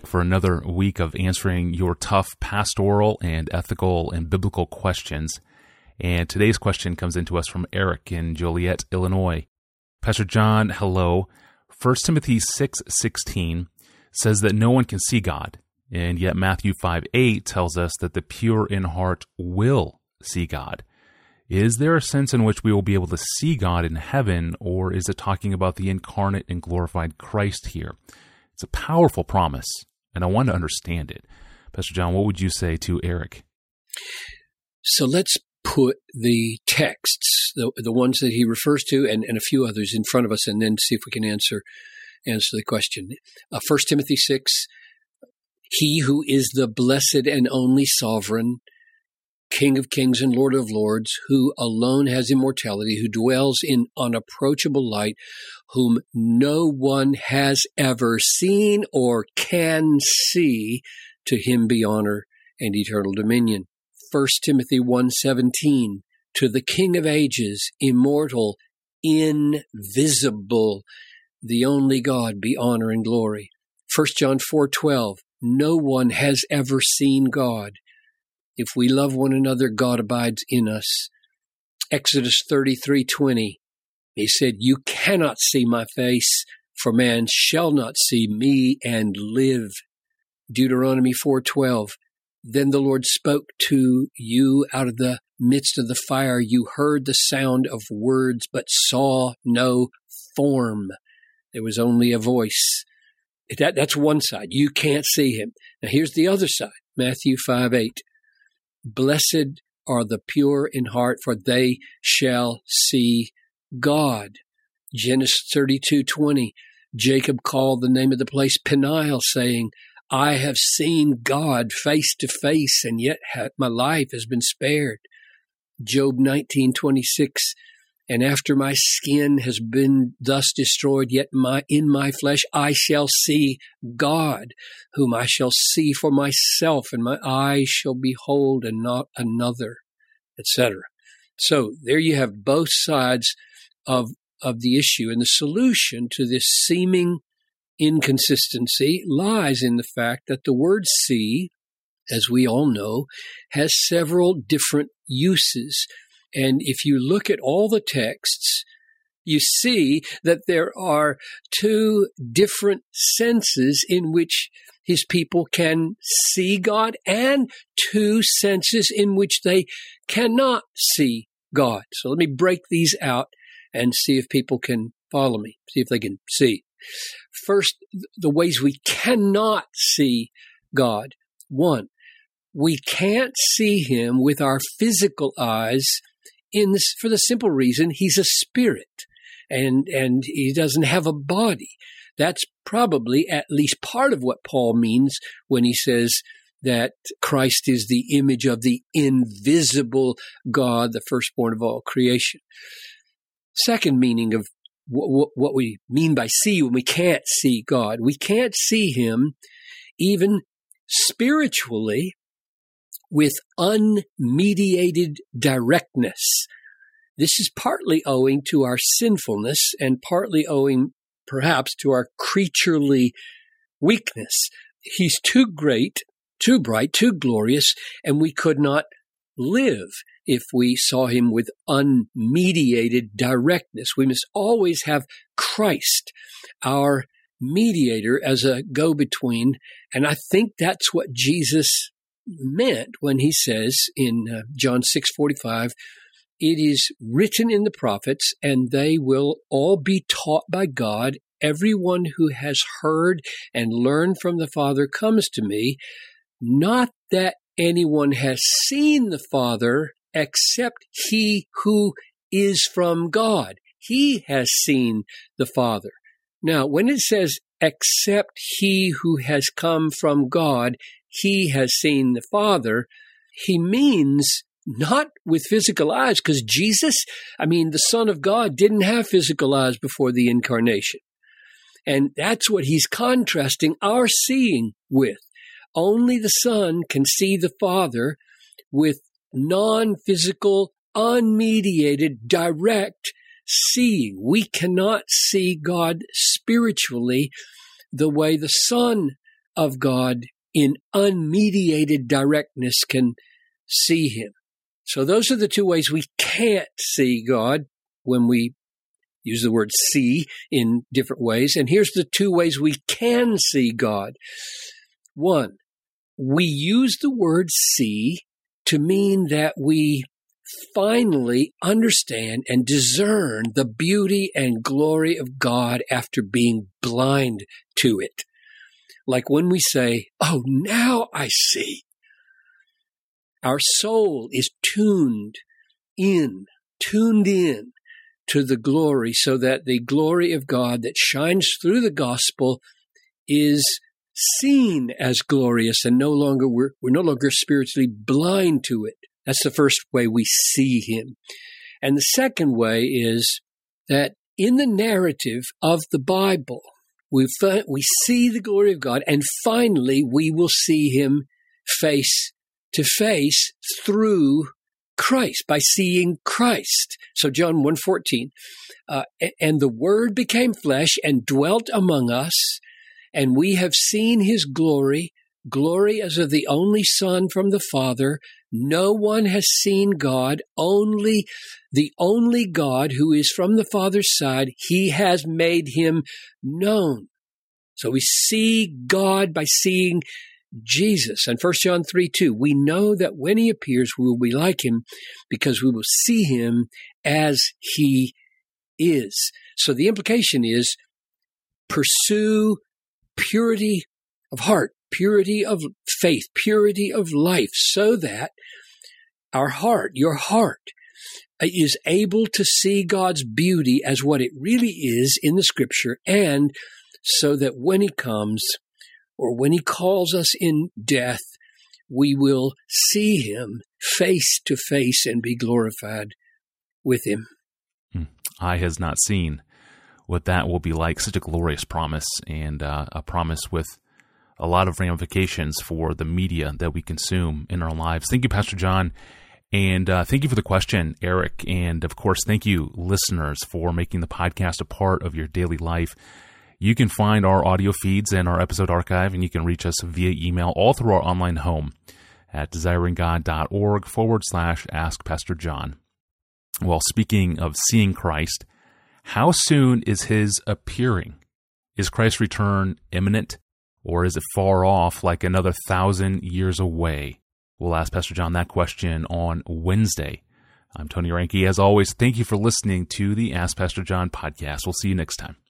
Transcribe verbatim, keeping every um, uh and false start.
back for another week of answering your tough pastoral and ethical and biblical questions. And today's question comes into us from Eric in Joliet, Illinois. Pastor John, hello. First Timothy six sixteen says that no one can see God, and yet Matthew five eight tells us that the pure in heart will see God. Is there a sense in which we will be able to see God in heaven, or is it talking about the incarnate and glorified Christ here? It's a powerful promise, and I want to understand it. Pastor John, what would you say to Eric? So let's put the texts, the the ones that he refers to, and, and a few others in front of us, and then see if we can answer answer the question. Uh, First Timothy six, he who is the blessed and only sovereign, King of kings and Lord of lords, who alone has immortality, who dwells in unapproachable light, whom no one has ever seen or can see, to him be honor and eternal dominion. First Timothy one seventeen, to the King of ages, immortal, invisible, the only God, be honor and glory. First John four twelve, no one has ever seen God. If we love one another, God abides in us. Exodus thirty-three twenty, he said, you cannot see my face, for man shall not see me and live. Deuteronomy four twelve, then the Lord spoke to you out of the midst of the fire. You heard the sound of words, but saw no form. There was only a voice. That, that's one side. You can't see him. Now here's the other side. Matthew five eight. Blessed are the pure in heart, for they shall see God. Genesis thirty-two twenty. Jacob called the name of the place Peniel, saying, I have seen God face to face, and yet my life has been spared. Job nineteen twenty-six. And after my skin has been thus destroyed, yet my in my flesh I shall see God, whom I shall see for myself, and my eyes shall behold and not another, et cetera. So there you have both sides of, of the issue, and the solution to this seeming inconsistency lies in the fact that the word see, as we all know, has several different uses. And if you look at all the texts, you see that there are two different senses in which his people can see God, and two senses in which they cannot see God. So let me break these out and see if people can follow me, see if they can see. First, the ways we cannot see God. One, we can't see him with our physical eyes in this, for the simple reason he's a spirit and, and he doesn't have a body. That's probably at least part of what Paul means when he says that Christ is the image of the invisible God, the firstborn of all creation. Second meaning of what, what we mean by see when we can't see God. We can't see him even spiritually with unmediated directness. This is partly owing to our sinfulness and partly owing perhaps to our creaturely weakness. He's too great, too bright, too glorious, and we could not live if we saw him with unmediated directness. We must always have Christ, our mediator, as a go-between, and I think that's what Jesus meant when he says in uh, John six forty-five, it is written in the prophets, and they will all be taught by God. Everyone who has heard and learned from the Father comes to me. Not that anyone has seen the Father except he who is from God. He has seen the Father. Now, when it says, except he who has come from God, he has seen the Father, he means not with physical eyes, because Jesus, I mean, the Son of God didn't have physical eyes before the incarnation. And that's what he's contrasting our seeing with. Only the Son can see the Father with non-physical, unmediated, direct seeing. We cannot see God spiritually the way the Son of God in unmediated directness can see him. So those are the two ways we can't see God when we use the word see in different ways. And here's the two ways we can see God. One, we use the word see to mean that we finally understand and discern the beauty and glory of God after being blind to it. Like when we say, oh, now I see. Our soul is tuned in, tuned in to the glory so that the glory of God that shines through the gospel is seen as glorious and no longer, we're, we're no longer spiritually blind to it. That's the first way we see him. And the second way is that in the narrative of the Bible, we fi- we see the glory of God, and finally we will see him face to face through Christ, by seeing Christ. So John one fourteen, uh, and the Word became flesh and dwelt among us, and we have seen his glory, glory as of the only Son from the Father. No one has seen God, only the only God who is from the Father's side. He has made him known. So we see God by seeing Jesus. And First John three two, we know that when he appears, we will be like him because we will see him as he is. So the implication is pursue purity of heart, purity of faith, purity of life, so that our heart, your heart, is able to see God's beauty as what it really is in the Scripture, and so that when he comes, or when he calls us in death, we will see him face to face and be glorified with him. Eye has not seen what that will be like. Such a glorious promise, and uh, a promise with a lot of ramifications for the media that we consume in our lives. Thank you, Pastor John. And uh, thank you for the question, Eric. And of course, thank you, listeners, for making the podcast a part of your daily life. You can find our audio feeds and our episode archive, and you can reach us via email all through our online home at desiringgod.org forward slash ask Pastor John. Well, speaking of seeing Christ, how soon is his appearing? Is Christ's return imminent, or is it far off, like another thousand years away? We'll ask Pastor John that question on Wednesday. I'm Tony Reinke. As always, thank you for listening to the Ask Pastor John podcast. We'll see you next time.